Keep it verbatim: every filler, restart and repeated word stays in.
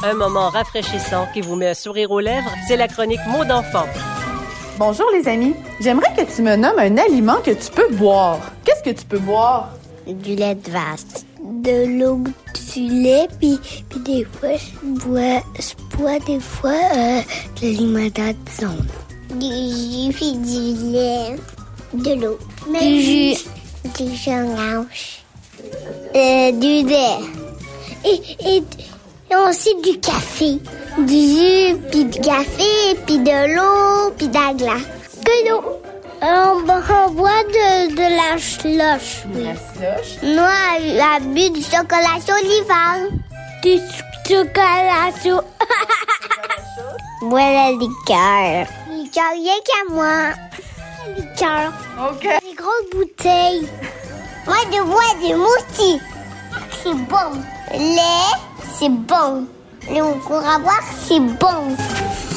Un moment rafraîchissant qui vous met un sourire aux lèvres, c'est la chronique Mots d'enfant. Bonjour les amis, j'aimerais que tu me nommes un aliment que tu peux boire. Qu'est-ce que tu peux boire? Du lait de vache. De l'eau, du lait, puis, puis des fois, je bois, je bois des fois euh, de l'alimentation. Du jus, puis du lait, de l'eau. Du jus. Du jus orange. Euh, du lait. Et, et, et aussi du café. Du jus, puis du café, puis de l'eau, puis de la glace. Que l'eau. On, on boit de, de la slush. Oui. La slush? Moi, elle a bu du chocolat chaud l'hiver. Du chocolat chaud. Bois la liqueur. Liqueur, rien qu'à moi. Liqueur. OK. Des grosses bouteilles. Moi, je bois des moustis. C'est bon. Lait, c'est bon. Le cours à boire, c'est bon.